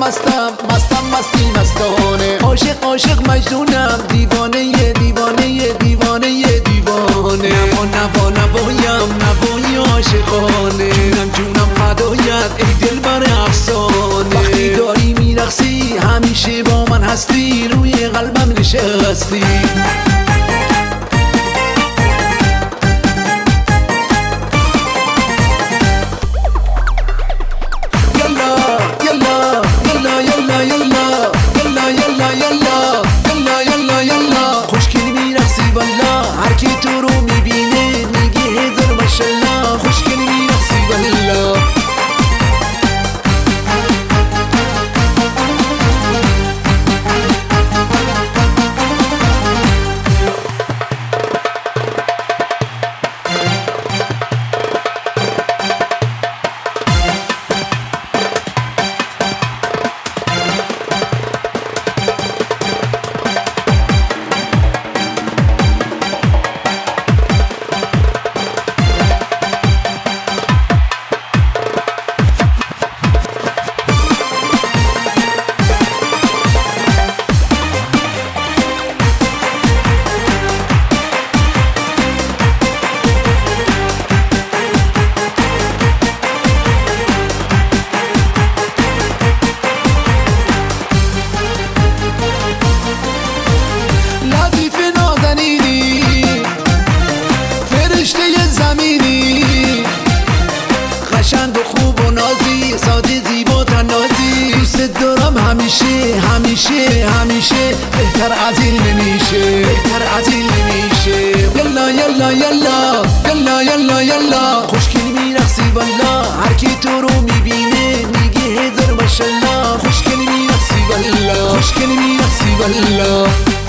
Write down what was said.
مستم مستی مستانه، عاشق عاشق مجنونم، دیوانه دیوانه دیوانه دیوانه. نوایم نوای عاشقانه، جونم فدایت ای دلبر افسانه. وقتی داری میرقصی همیشه با من هستی، روی قلبم نشستی. خوشگلی میرقصی والا، هر کی تو رو میبینه میگه هزار ماشالله. خوشگلی میرقصی والا. قشنگ و خوب و نازی، ساده زیبا تنازی. دوست دارم همیشه همیشه همیشه، بهتر از این نمیشه، بهتر از این نمیشه. یلا یلا یلا یلا یلا یلا. خوشگلی میرقصی والا، هر کی تو رو میبینه میگه هزار ماشالله. خوشگلی میرقصی والا، خوشگلی میرقصی والا.